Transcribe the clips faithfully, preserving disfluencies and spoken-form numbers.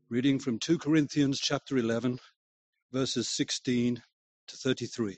Reading from two Corinthians chapter eleven, verses sixteen to thirty-three.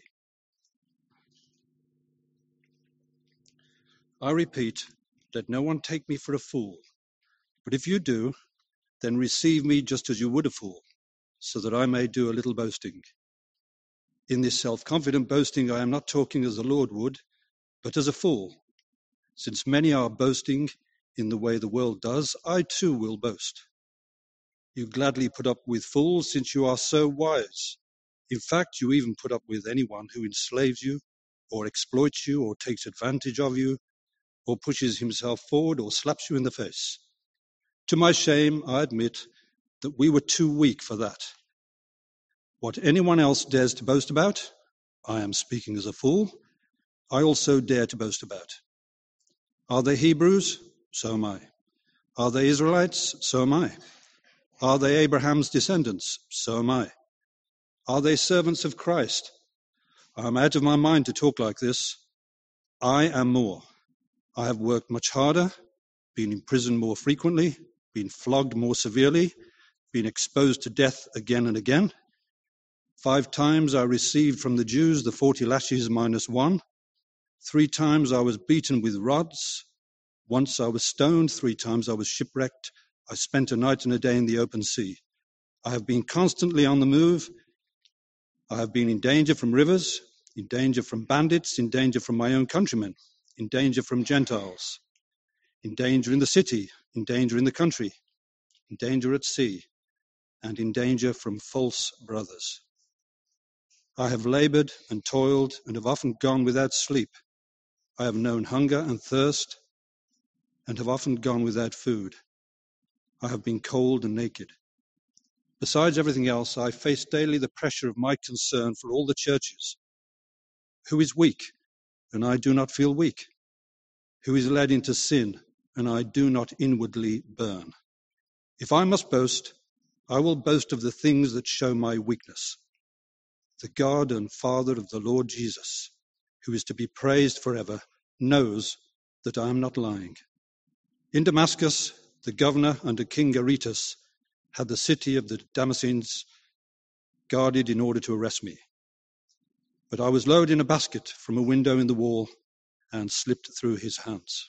I repeat, let no one take me for a fool, but if you do, then receive me just as you would a fool, so that I may do a little boasting. In this self-confident boasting I am not talking as the Lord would, but as a fool. Since many are boasting in the way the world does, I too will boast. You gladly put up with fools since you are so wise. In fact, you even put up with anyone who enslaves you, or exploits you, or takes advantage of you, or pushes himself forward, or slaps you in the face. To my shame, I admit that we were too weak for that. What anyone else dares to boast about, I am speaking as a fool, I also dare to boast about. Are they Hebrews? So am I. Are they Israelites? So am I. Are they Abraham's descendants? So am I. Are they servants of Christ? I am out of my mind to talk like this. I am more. I have worked much harder, been in prison more frequently, been flogged more severely, been exposed to death again and again. Five times I received from the Jews the forty lashes minus one. Three times I was beaten with rods. Once I was stoned. Three times I was shipwrecked. I spent a night and a day in the open sea. I have been constantly on the move. I have been in danger from rivers, in danger from bandits, in danger from my own countrymen, in danger from Gentiles, in danger in the city, in danger in the country, in danger at sea, and in danger from false brothers. I have labored and toiled and have often gone without sleep. I have known hunger and thirst and have often gone without food. I have been cold and naked. Besides everything else, I face daily the pressure of my concern for all the churches. Who is weak, and I do not feel weak? Who is led into sin, and I do not inwardly burn? If I must boast, I will boast of the things that show my weakness. The God and Father of the Lord Jesus, who is to be praised forever, knows that I am not lying. In Damascus, the governor under King Aretas had the city of the Damascenes guarded in order to arrest me. But I was lowered in a basket from a window in the wall and slipped through his hands.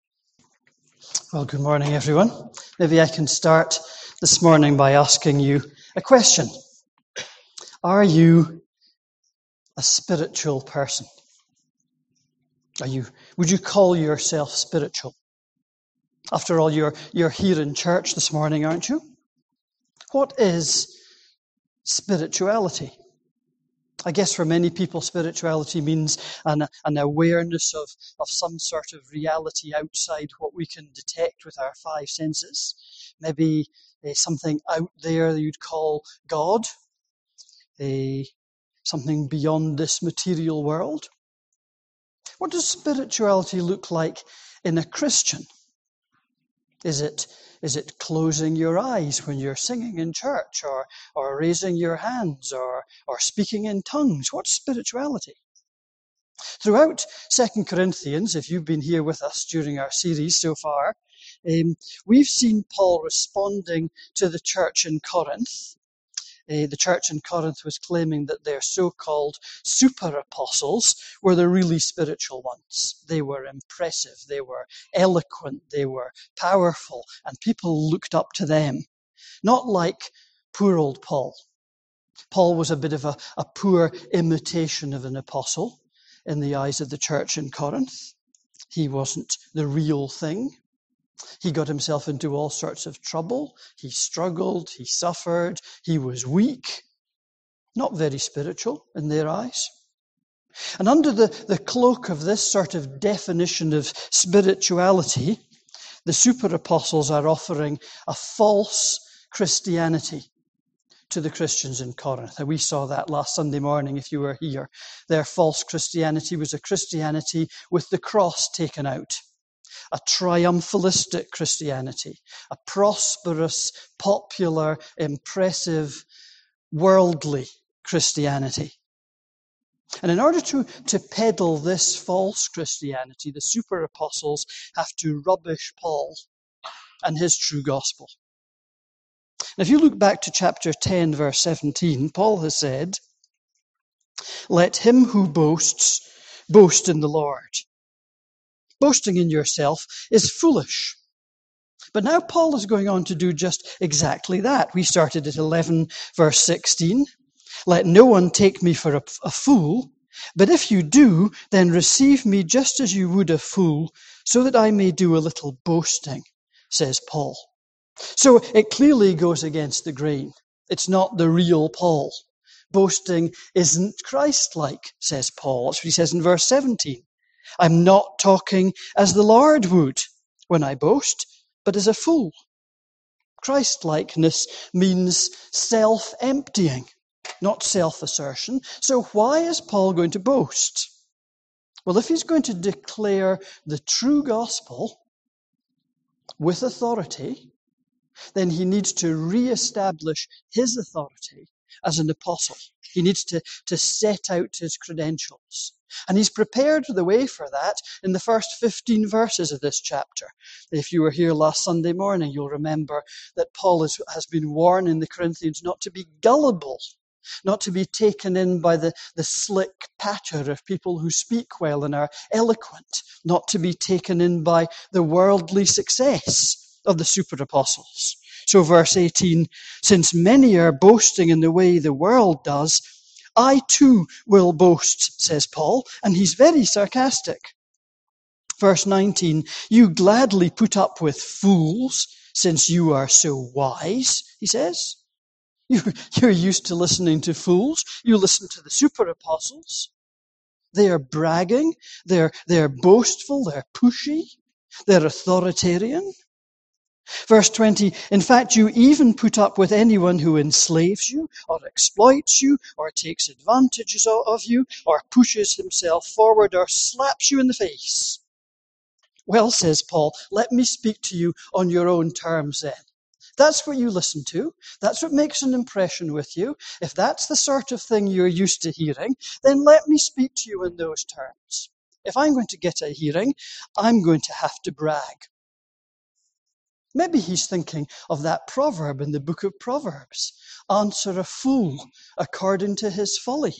Well, good morning, everyone. Maybe I can start this morning by asking you a question. Are you a spiritual person? Are you, would you call yourself spiritual? After all, you're, you're here in church this morning, aren't you? What is spirituality? I guess for many people, spirituality means an, an awareness of, of some sort of reality outside what we can detect with our five senses. Maybe uh, something out there that you'd call God, uh, something beyond this material world. What does spirituality look like in a Christian? Is it is it closing your eyes when you're singing in church, or or raising your hands, or or speaking in tongues? What's spirituality? Throughout Second Corinthians, if you've been here with us during our series so far, um, we've seen Paul responding to the church in Corinth. Uh, the church in Corinth was claiming that their so-called super apostles were the really spiritual ones. They were impressive, they were eloquent, they were powerful, and people looked up to them. Not like poor old Paul. Paul was a bit of a, a poor imitation of an apostle in the eyes of the church in Corinth. He wasn't the real thing. He got himself into all sorts of trouble. He struggled. He suffered. He was weak. Not very spiritual in their eyes. And under the, the cloak of this sort of definition of spirituality, the super apostles are offering a false Christianity to the Christians in Corinth. And we saw that last Sunday morning if you were here. Their false Christianity was a Christianity with the cross taken out. A triumphalistic Christianity, a prosperous, popular, impressive, worldly Christianity. And in order to, to peddle this false Christianity, the super apostles have to rubbish Paul and his true gospel. Now, if you look back to chapter ten, verse seventeen, Paul has said, "Let him who boasts, boast in the Lord." Boasting in yourself is foolish. But now Paul is going on to do just exactly that. We started at eleven, verse sixteen. "Let no one take me for a, a fool, but if you do, then receive me just as you would a fool, so that I may do a little boasting," says Paul. So it clearly goes against the grain. It's not the real Paul. Boasting isn't Christ-like, says Paul. That's what he says in verse seventeen. "I'm not talking as the Lord would when I boast, but as a fool." Christ-likeness means self-emptying, not self-assertion. So why is Paul going to boast? Well, if he's going to declare the true gospel with authority, then he needs to re-establish his authority as an apostle. He needs to, to set out his credentials. And he's prepared the way for that in the first fifteen verses of this chapter. If you were here last Sunday morning, you'll remember that Paul is, has been warning the Corinthians not to be gullible, not to be taken in by the, the slick patter of people who speak well and are eloquent, not to be taken in by the worldly success of the super apostles. So verse eighteen, "Since many are boasting in the way the world does, I too will boast," says Paul, and he's very sarcastic. Verse nineteen, "You gladly put up with fools, since you are so wise," he says. You, you're used to listening to fools. You listen to the super apostles. They are bragging, they're, they're boastful, they're pushy, they're authoritarian. Verse twenty, "In fact, you even put up with anyone who enslaves you, or exploits you, or takes advantages of you, or pushes himself forward, or slaps you in the face." Well, says Paul, let me speak to you on your own terms then. That's what you listen to. That's what makes an impression with you. If that's the sort of thing you're used to hearing, then let me speak to you in those terms. If I'm going to get a hearing, I'm going to have to brag. Maybe he's thinking of that proverb in the book of Proverbs. "Answer a fool according to his folly."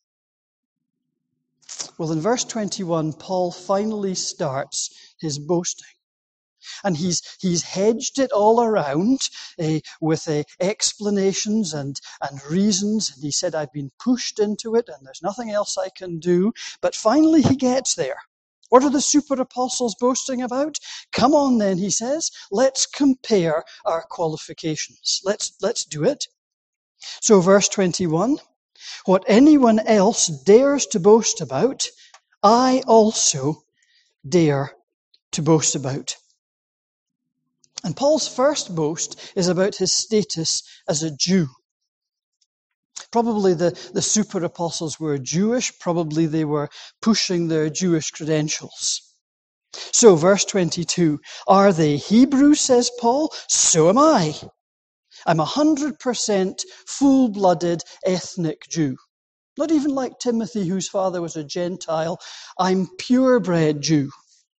Well, in verse twenty-one, Paul finally starts his boasting. And he's he's hedged it all around uh, with uh, explanations and, and reasons. And he said, "I've been pushed into it and there's nothing else I can do." But finally he gets there. What are the super apostles boasting about? Come on then, he says, let's compare our qualifications. Let's, let's do it. So verse twenty-one, "What anyone else dares to boast about, I also dare to boast about." And Paul's first boast is about his status as a Jew. Probably the, the super apostles were Jewish. Probably they were pushing their Jewish credentials. So verse twenty-two, "Are they Hebrews, says Paul? So am I. I'm a hundred percent full-blooded ethnic Jew. Not even like Timothy, whose father was a Gentile. I'm purebred Jew.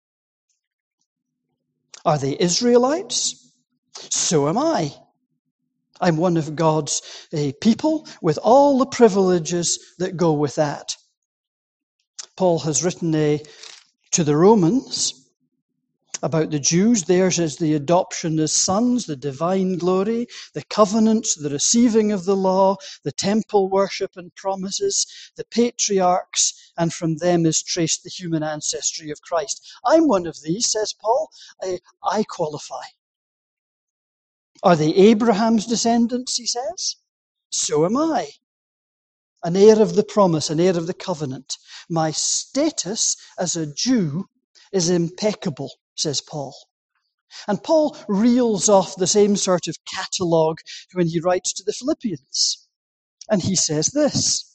Are they Israelites? So am I. I'm one of God's uh, people with all the privileges that go with that." Paul has written uh, to the Romans about the Jews. Theirs is the adoption as sons, the divine glory, the covenants, the receiving of the law, the temple worship and promises, the patriarchs, and from them is traced the human ancestry of Christ. I'm one of these, says Paul. I, I qualify. Are they Abraham's descendants, he says? So am I. An heir of the promise, an heir of the covenant. My status as a Jew is impeccable, says Paul. And Paul reels off the same sort of catalogue when he writes to the Philippians. And he says this: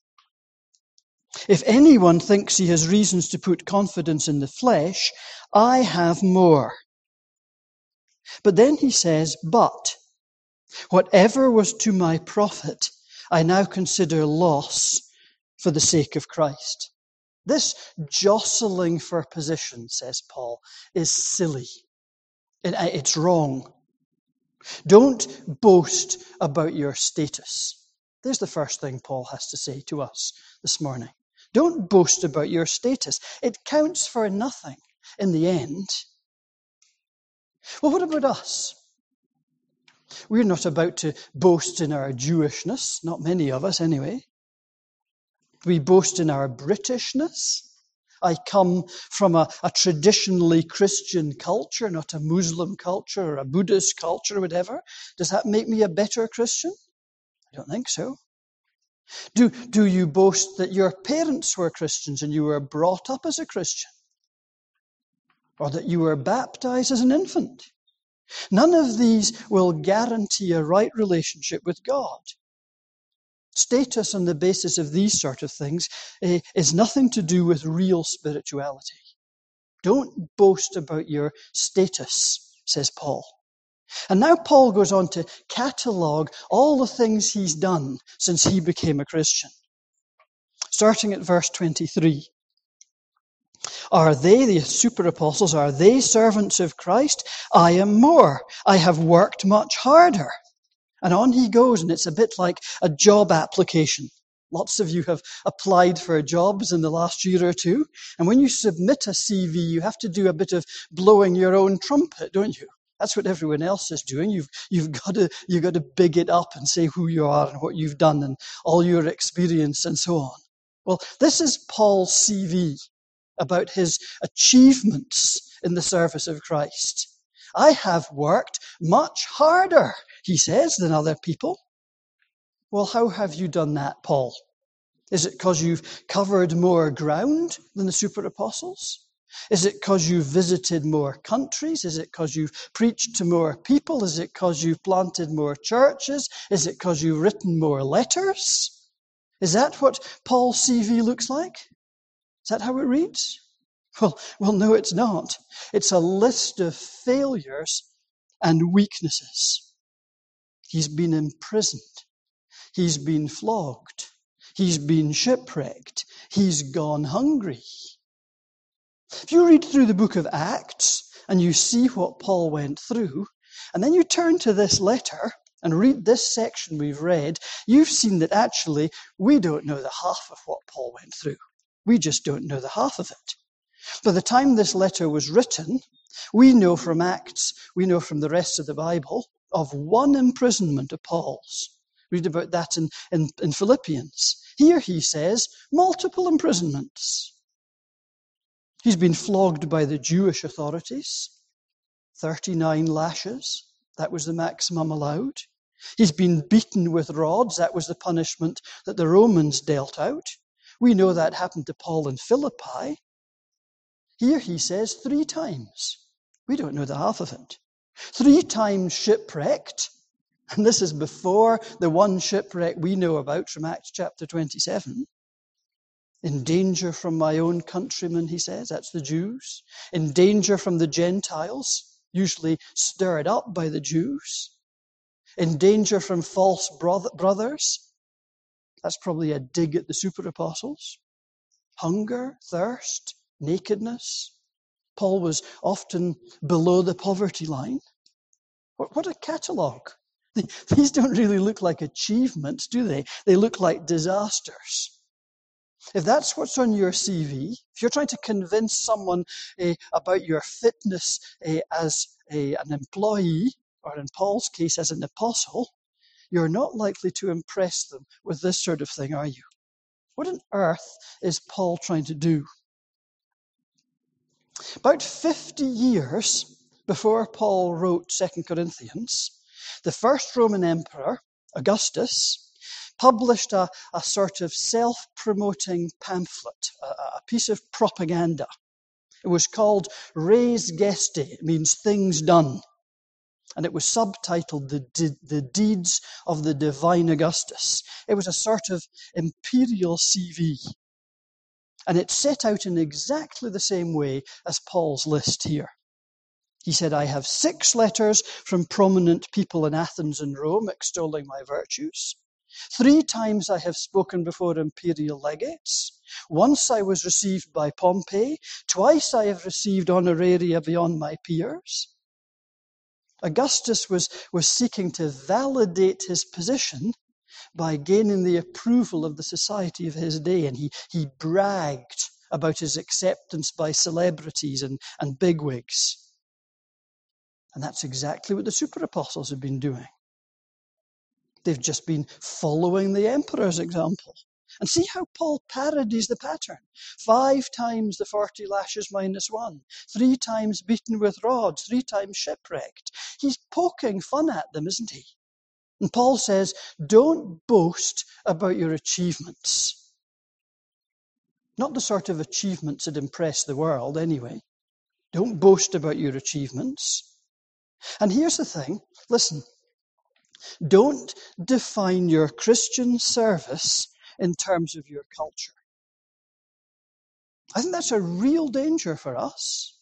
"If anyone thinks he has reasons to put confidence in the flesh, I have more." But then he says, "But whatever was to my profit, I now consider loss for the sake of Christ." This jostling for position, says Paul, is silly. It's wrong. Don't boast about your status. There's the first thing Paul has to say to us this morning. Don't boast about your status. It counts for nothing in the end. Well, what about us? We're not about to boast in our Jewishness, not many of us anyway. We boast in our Britishness. I come from a, a traditionally Christian culture, not a Muslim culture or a Buddhist culture or whatever. Does that make me a better Christian? I don't think so. Do, do you boast that your parents were Christians and you were brought up as a Christian? Or that you were baptized as an infant? None of these will guarantee a right relationship with God. Status on the basis of these sort of things eh, is nothing to do with real spirituality. Don't boast about your status, says Paul. And now Paul goes on to catalogue all the things he's done since he became a Christian. Starting at verse twenty-three. Are they, the super apostles, are they servants of Christ? I am more. I have worked much harder. And on he goes, and it's a bit like a job application. Lots of you have applied for jobs in the last year or two. And when you submit a C V, you have to do a bit of blowing your own trumpet, don't you? That's what everyone else is doing. You've, you've got to, you've got to big it up and say who you are and what you've done and all your experience and so on. Well, this is Paul's C V about his achievements in the service of Christ. I have worked much harder, he says, than other people. Well, how have you done that, Paul? Is it because you've covered more ground than the super apostles? Is it because you've visited more countries? Is it because you've preached to more people? Is it because you've planted more churches? Is it because you've written more letters? Is that what Paul's C V looks like? Is that how it reads? Well, well, no, it's not. It's a list of failures and weaknesses. He's been imprisoned. He's been flogged. He's been shipwrecked. He's gone hungry. If you read through the book of Acts and you see what Paul went through, and then you turn to this letter and read this section we've read, you've seen that actually we don't know the half of what Paul went through. We just don't know the half of it. By the time this letter was written, we know from Acts, we know from the rest of the Bible, of one imprisonment of Paul's. Read about that in, in, in Philippians. Here he says, multiple imprisonments. He's been flogged by the Jewish authorities, thirty-nine lashes. That was the maximum allowed. He's been beaten with rods. That was the punishment that the Romans dealt out. We know that happened to Paul in Philippi. Here he says three times. We don't know the half of it. Three times shipwrecked. And this is before the one shipwreck we know about from Acts chapter twenty-seven. In danger from my own countrymen, he says. That's the Jews. In danger from the Gentiles, usually stirred up by the Jews. In danger from false brothers. That's probably a dig at the super apostles. Hunger, thirst, nakedness. Paul was often below the poverty line. What, what a catalogue. These don't really look like achievements, do they? They look like disasters. If that's what's on your C V, if you're trying to convince someone uh, about your fitness uh, as a, an employee, or in Paul's case as an apostle, you're not likely to impress them with this sort of thing, are you? What on earth is Paul trying to do? About fifty years before Paul wrote Second Corinthians, the first Roman emperor, Augustus, published a, a sort of self-promoting pamphlet, a, a piece of propaganda. It was called Res Geste. It means things done. And it was subtitled the, De- the Deeds of the Divine Augustus. It was a sort of imperial C V. And it set out in exactly the same way as Paul's list here. He said, I have six letters from prominent people in Athens and Rome extolling my virtues. Three times I have spoken before imperial legates. Once I was received by Pompey. Twice I have received honoraria beyond my peers. Augustus was, was seeking to validate his position by gaining the approval of the society of his day, and he, he bragged about his acceptance by celebrities and, and bigwigs. And that's exactly what the super apostles have been doing. They've just been following the emperor's example. And see how Paul parodies the pattern. Five times the forty lashes minus one. Three times beaten with rods. Three times shipwrecked. He's poking fun at them, isn't he? And Paul says, don't boast about your achievements. Not the sort of achievements that impress the world, anyway. Don't boast about your achievements. And here's the thing. Listen. Don't define your Christian service in terms of your culture. I think that's a real danger for us.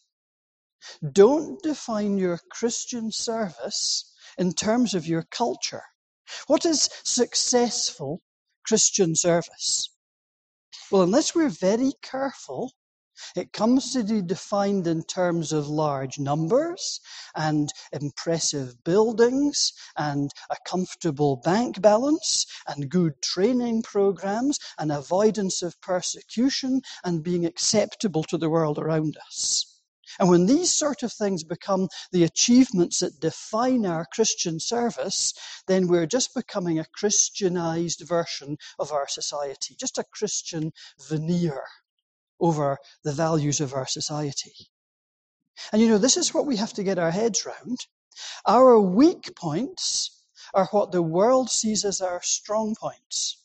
Don't define your Christian service in terms of your culture. What is successful Christian service? Well, unless we're very careful, it comes to be defined in terms of large numbers and impressive buildings and a comfortable bank balance and good training programs and avoidance of persecution and being acceptable to the world around us. And when these sort of things become the achievements that define our Christian service, then we're just becoming a Christianized version of our society, just a Christian veneer over the values of our society. And you know, this is what we have to get our heads round. Our weak points are what the world sees as our strong points.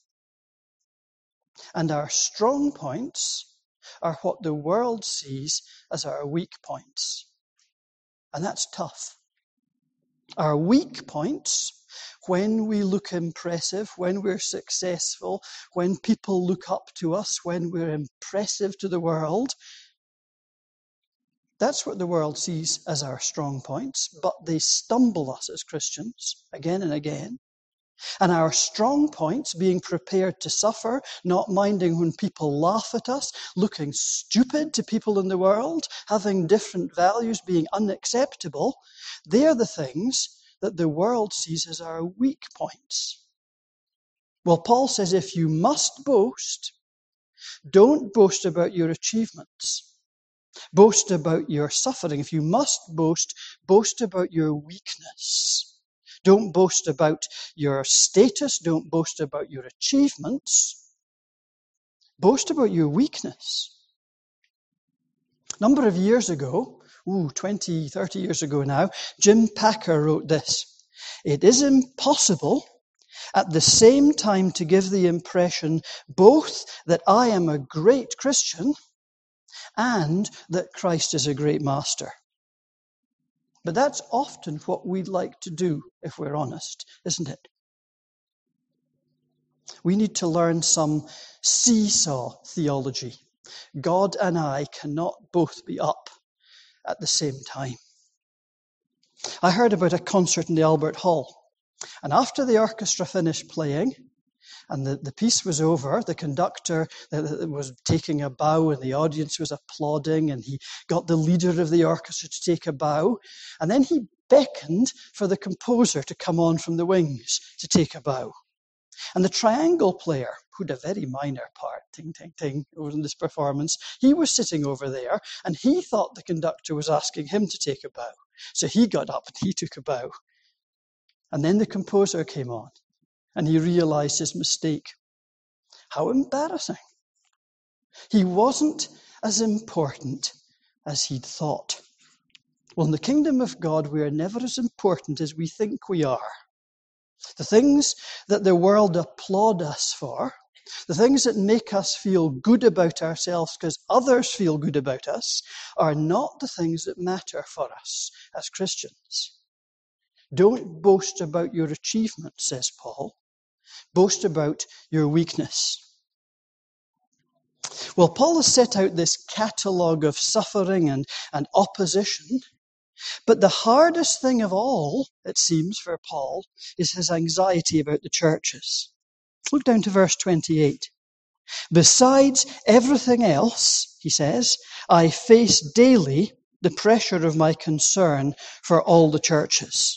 And our strong points are what the world sees as our weak points. And that's tough. Our weak points, when we look impressive, when we're successful, when people look up to us, when we're impressive to the world, that's what the world sees as our strong points, but they stumble us as Christians again and again. And our strong points, being prepared to suffer, not minding when people laugh at us, looking stupid to people in the world, having different values, being unacceptable, they're the things that the world sees as our weak points. Well, Paul says if you must boast, don't boast about your achievements. Boast about your suffering. If you must boast, boast about your weakness. Don't boast about your status. Don't boast about your achievements. Boast about your weakness. A number of years ago, ooh, twenty, thirty years ago now, Jim Packer wrote this. It is impossible at the same time to give the impression both that I am a great Christian and that Christ is a great master. But that's often what we'd like to do, if we're honest, isn't it? We need to learn some seesaw theology. God and I cannot both be up at the same time. I heard about a concert in the Albert Hall, and after the orchestra finished playing, and the, the piece was over, the conductor was taking a bow and the audience was applauding, and he got the leader of the orchestra to take a bow, and then he beckoned for the composer to come on from the wings to take a bow. And the triangle player, who had a very minor part, ting, ting, ting, in this performance, he was sitting over there, and he thought the conductor was asking him to take a bow. So he got up and he took a bow. And then the composer came on. And he realized his mistake. How embarrassing. He wasn't as important as he'd thought. Well, in the kingdom of God, we are never as important as we think we are. The things that the world applaud us for, the things that make us feel good about ourselves because others feel good about us, are not the things that matter for us as Christians. Don't boast about your achievements, says Paul. Boast about your weakness. Well, Paul has set out this catalogue of suffering and, and opposition, but the hardest thing of all, it seems, for Paul, is his anxiety about the churches. Look down to verse twenty-eight. Besides everything else, he says, I face daily the pressure of my concern for all the churches?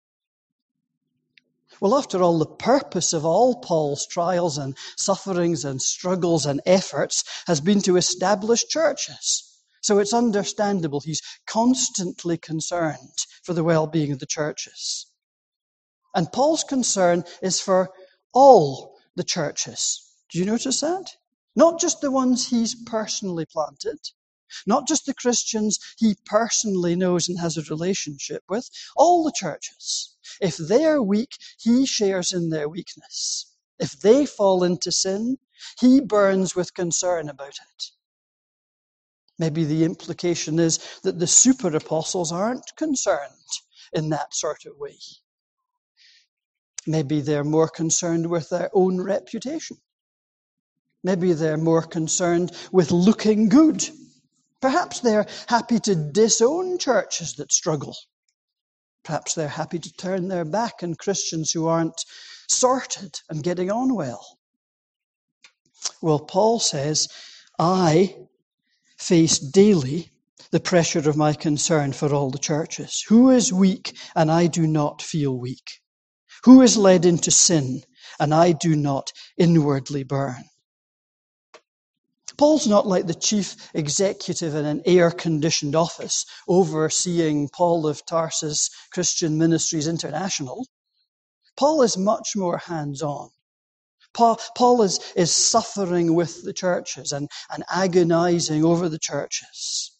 Well, after all, the purpose of all Paul's trials and sufferings and struggles and efforts has been to establish churches. So it's understandable he's constantly concerned for the well-being of the churches. And Paul's concern is for all the churches. Do you notice that? Not just the ones he's personally planted, not just the Christians he personally knows and has a relationship with, all the churches. If they are weak, he shares in their weakness. If they fall into sin, he burns with concern about it. Maybe the implication is that the super apostles aren't concerned in that sort of way. Maybe they're more concerned with their own reputation. Maybe they're more concerned with looking good. Perhaps they're happy to disown churches that struggle. Perhaps they're happy to turn their back on Christians who aren't sorted and getting on well. Well, Paul says, I face daily the pressure of my concern for all the churches. Who is weak and I do not feel weak? Who is led into sin and I do not inwardly burn? Paul's not like the chief executive in an air-conditioned office overseeing Paul of Tarsus Christian Ministries International. Paul is much more hands-on. Paul, Paul is, is suffering with the churches and, and agonizing over the churches.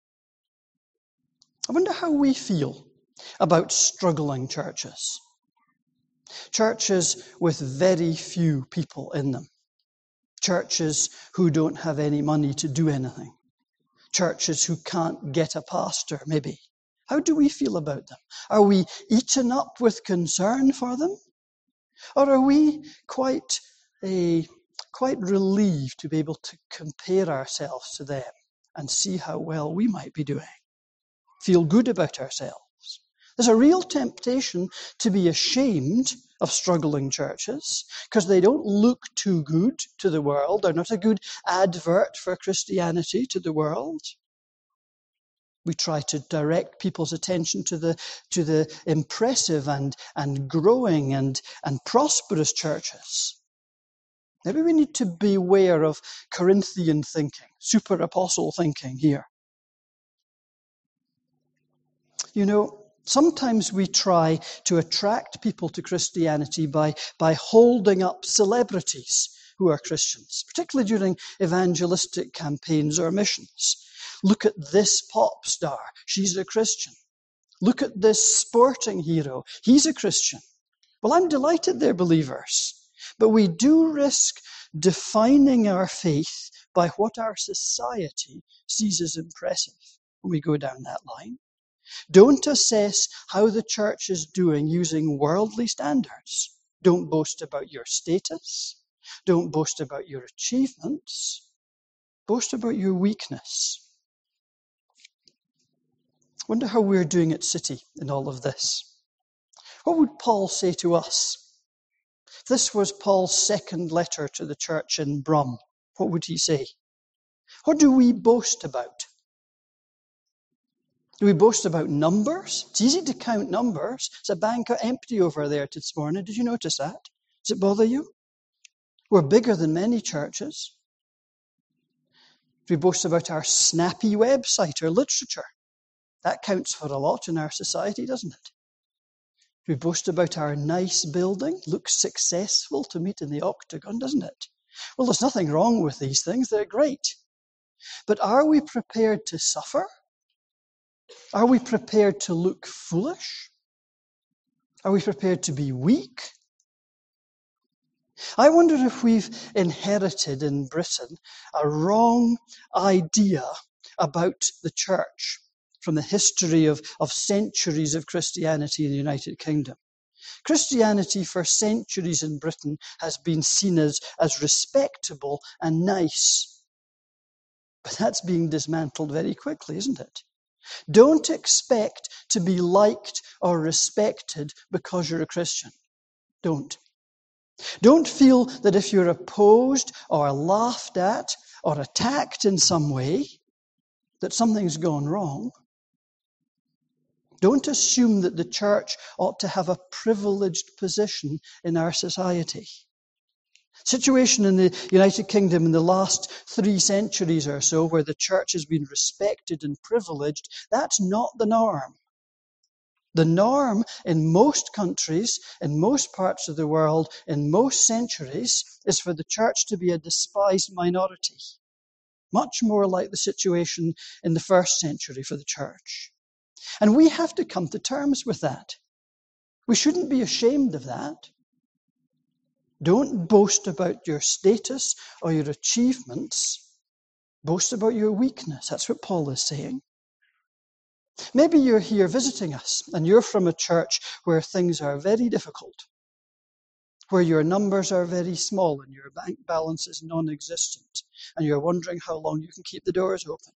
I wonder how we feel about struggling churches. Churches with very few people in them. Churches who don't have any money to do anything. Churches who can't get a pastor, maybe. How do we feel about them? Are we eaten up with concern for them? Or are we quite a, quite relieved to be able to compare ourselves to them and see how well we might be doing? Feel good about ourselves. There's a real temptation to be ashamed of struggling churches because they don't look too good to the world. They're not a good advert for Christianity to the world. We try to direct people's attention to the to the impressive and, and growing and, and prosperous churches. Maybe we need to beware of Corinthian thinking, super apostle thinking here. You know, sometimes we try to attract people to Christianity by, by holding up celebrities who are Christians, particularly during evangelistic campaigns or missions. Look at this pop star. She's a Christian. Look at this sporting hero. He's a Christian. Well, I'm delighted they're believers. But we do risk defining our faith by what our society sees as impressive when we go down that line. Don't assess how the church is doing using worldly standards. Don't boast about your status. Don't boast about your achievements. Boast about your weakness. Wonder how we're doing at City in all of this. What would Paul say to us? If this was Paul's second letter to the church in Brum, what would he say? What do we boast about? Do we boast about numbers? It's easy to count numbers. It's a bank empty over there this morning. Did you notice that? Does it bother you? We're bigger than many churches. Do we boast about our snappy website or literature? That counts for a lot in our society, doesn't it? Do we boast about our nice building? Looks successful to meet in the octagon, doesn't it? Well, there's nothing wrong with these things. They're great. But are we prepared to suffer? Are we prepared to look foolish? Are we prepared to be weak? I wonder if we've inherited in Britain a wrong idea about the church from the history of, of centuries of Christianity in the United Kingdom. Christianity for centuries in Britain has been seen as, as respectable and nice. But that's being dismantled very quickly, isn't it? Don't expect to be liked or respected because you're a Christian. Don't. Don't feel that if you're opposed or laughed at or attacked in some way, that something's gone wrong. Don't assume that the church ought to have a privileged position in our society. Situation in the United Kingdom in the last three centuries or so, where the church has been respected and privileged, that's not the norm. The norm in most countries, in most parts of the world, in most centuries, is for the church to be a despised minority. Much more like the situation in the first century for the church. And we have to come to terms with that. We shouldn't be ashamed of that. Don't boast about your status or your achievements. Boast about your weakness. That's what Paul is saying. Maybe you're here visiting us and you're from a church where things are very difficult, where your numbers are very small and your bank balance is non-existent, and you're wondering how long you can keep the doors open.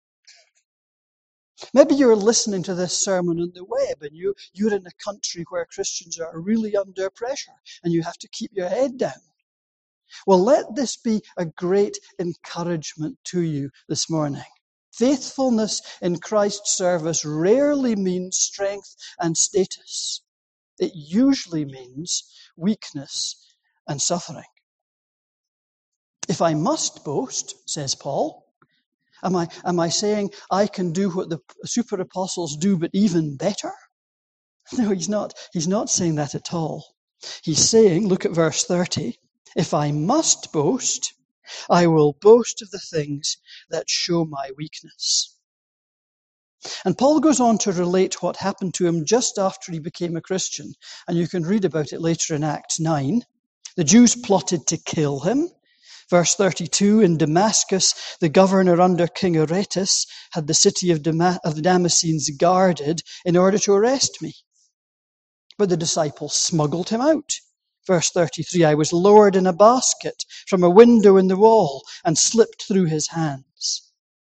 Maybe you're listening to this sermon on the web and you, you're in a country where Christians are really under pressure and you have to keep your head down. Well, let this be a great encouragement to you this morning. Faithfulness in Christ's service rarely means strength and status. It usually means weakness and suffering. If I must boast, says Paul, am I, am I saying I can do what the super apostles do, but even better? No, he's not. He's not saying that at all. He's saying, look at verse thirty, if I must boast, I will boast of the things that show my weakness. And Paul goes on to relate what happened to him just after he became a Christian. And you can read about it later in Acts nine. The Jews plotted to kill him. Verse thirty-two, in Damascus, the governor under King Aretas had the city of, Dam- of the Damascenes guarded in order to arrest me. But the disciples smuggled him out. Verse thirty-three, I was lowered in a basket from a window in the wall and slipped through his hands.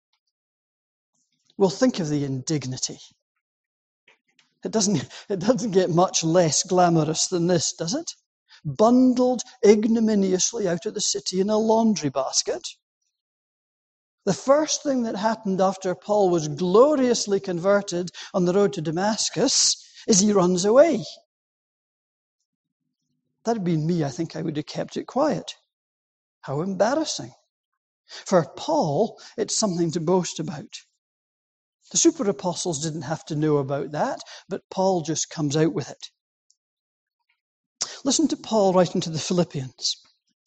Well, think of the indignity. It doesn't, it doesn't get much less glamorous than this, does it? Bundled ignominiously out of the city in a laundry basket. The first thing that happened after Paul was gloriously converted on the road to Damascus is he runs away. If that had been me, I think I would have kept it quiet. How embarrassing. For Paul, it's something to boast about. The super apostles didn't have to know about that, but Paul just comes out with it. Listen to Paul writing to the Philippians.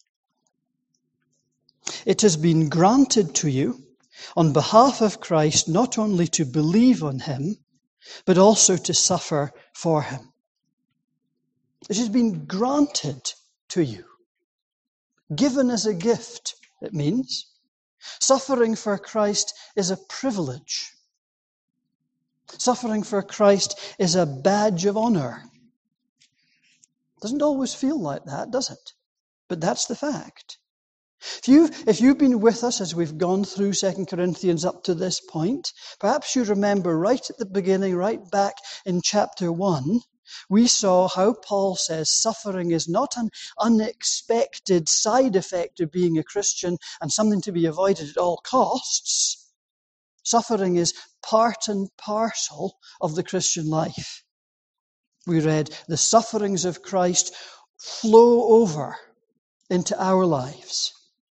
It has been granted to you on behalf of Christ not only to believe on him, but also to suffer for him. It has been granted to you. Given as a gift, it means. Suffering for Christ is a privilege. Suffering for Christ is a badge of honor. Doesn't always feel like that, does it? But that's the fact. If you've, if you've been with us as we've gone through Second Corinthians up to this point, perhaps you remember right at the beginning, right back in chapter one, we saw how Paul says suffering is not an unexpected side effect of being a Christian and something to be avoided at all costs. Suffering is part and parcel of the Christian life. We read, the sufferings of Christ flow over into our lives.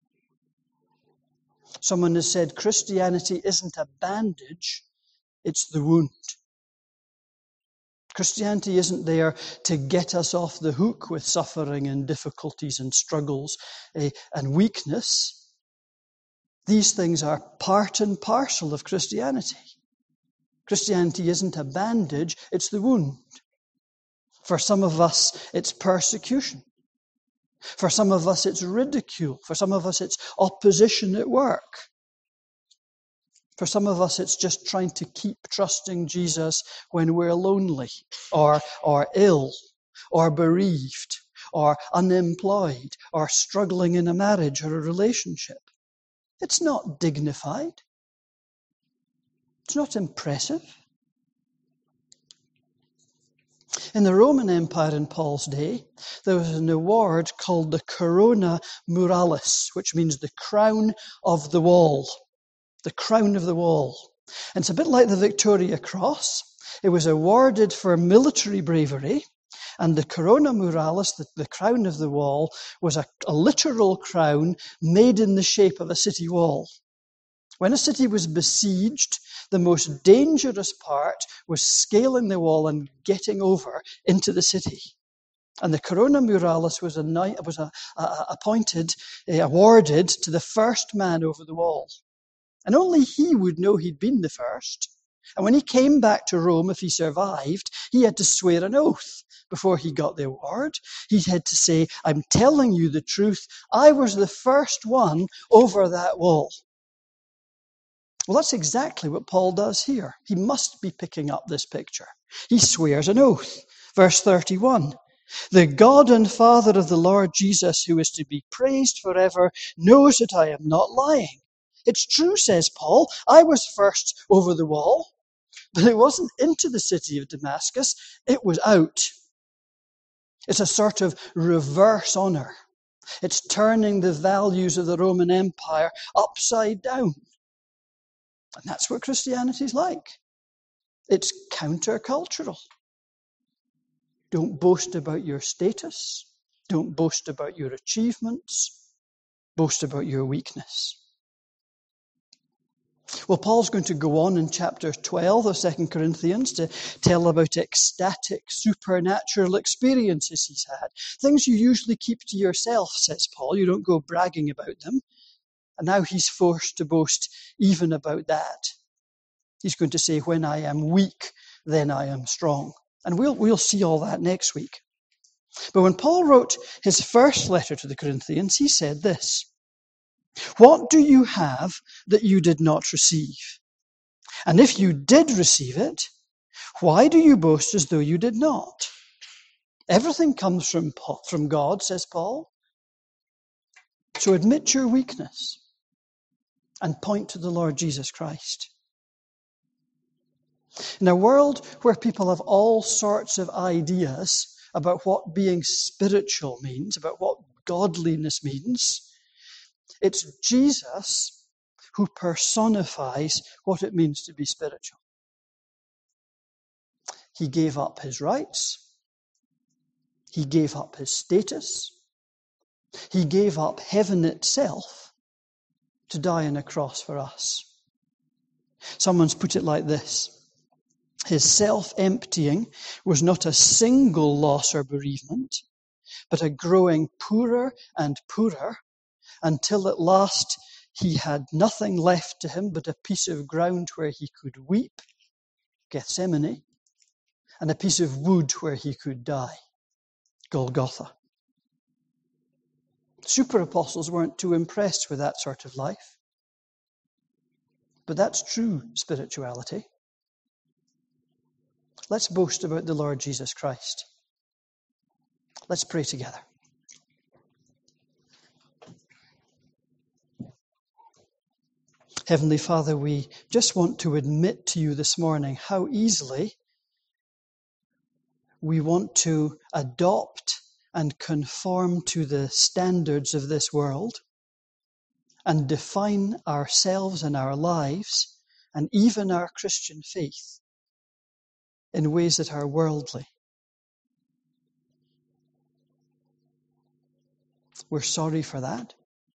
Someone has said Christianity isn't a bandage, it's the wound. Christianity isn't there to get us off the hook with suffering and difficulties and struggles eh, and weakness. These things are part and parcel of Christianity. Christianity isn't a bandage, it's the wound. For some of us, it's persecution. For some of us, it's ridicule. For some of us, it's opposition at work. For some of us, it's just trying to keep trusting Jesus when we're lonely or, or ill or bereaved or unemployed or struggling in a marriage or a relationship. It's not dignified. It's not impressive. In the Roman Empire in Paul's day, there was an award called the Corona Muralis, which means the crown of the wall. The crown of the wall. And it's a bit like the Victoria Cross. It was awarded for military bravery, and the corona muralis, the, the crown of the wall, was a, a literal crown made in the shape of a city wall. When a city was besieged, the most dangerous part was scaling the wall and getting over into the city. And the corona muralis was, a, was a, a, appointed, uh, awarded to the first man over the wall. And only he would know he'd been the first. And when he came back to Rome, if he survived, he had to swear an oath before he got the award. He had to say, I'm telling you the truth, I was the first one over that wall. Well, that's exactly what Paul does here. He must be picking up this picture. He swears an oath. Verse thirty-one. The God and Father of the Lord Jesus, who is to be praised forever, knows that I am not lying. It's true, says Paul, I was first over the wall, but it wasn't into the city of Damascus, it was out. It's a sort of reverse honor. It's turning the values of the Roman Empire upside down. And that's what Christianity's like. It's countercultural. Don't boast about your status. Don't boast about your achievements. Boast about your weakness. Well, Paul's going to go on in chapter twelve of Second Corinthians to tell about ecstatic, supernatural experiences he's had. Things you usually keep to yourself, says Paul. You don't go bragging about them. And now he's forced to boast even about that. He's going to say, when I am weak, then I am strong. And we'll, we'll see all that next week. But when Paul wrote his first letter to the Corinthians, he said this, what do you have that you did not receive? And if you did receive it, why do you boast as though you did not? Everything comes from, from God, says Paul. So admit your weakness and point to the Lord Jesus Christ. In a world where people have all sorts of ideas about what being spiritual means, about what godliness means, it's Jesus who personifies what it means to be spiritual. He gave up his rights. He gave up his status. He gave up heaven itself to die on a cross for us. Someone's put it like this. His self-emptying was not a single loss or bereavement, but a growing poorer and poorer until at last he had nothing left to him but a piece of ground where he could weep, Gethsemane, and a piece of wood where he could die, Golgotha. Super apostles weren't too impressed with that sort of life. But that's true spirituality. Let's boast about the Lord Jesus Christ. Let's pray together. Heavenly Father, we just want to admit to you this morning how easily we want to adopt and conform to the standards of this world and define ourselves and our lives and even our Christian faith in ways that are worldly. We're sorry for that.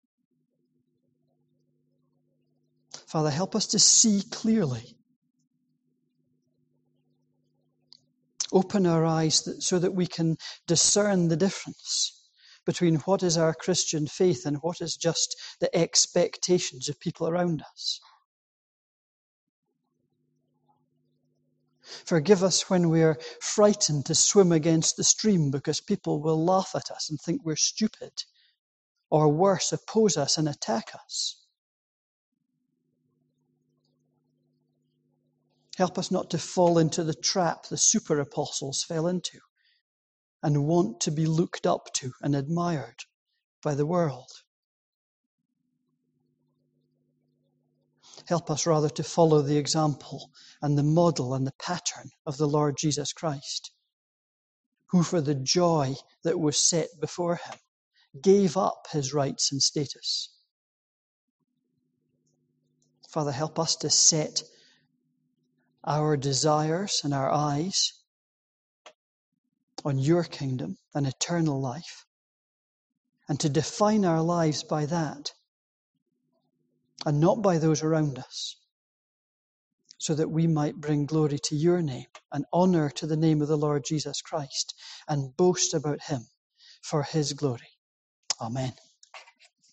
Father, help us to see clearly. Open our eyes so that we can discern the difference between what is our Christian faith and what is just the expectations of people around us. Forgive us when we're frightened to swim against the stream because people will laugh at us and think we're stupid, or worse, oppose us and attack us. Help us not to fall into the trap the super apostles fell into and want to be looked up to and admired by the world. Help us rather to follow the example and the model and the pattern of the Lord Jesus Christ, who for the joy that was set before him gave up his rights and status. Father, help us to set our desires and our eyes on your kingdom and eternal life, and to define our lives by that and not by those around us, so that we might bring glory to your name and honor to the name of the Lord Jesus Christ and boast about him for his glory. Amen.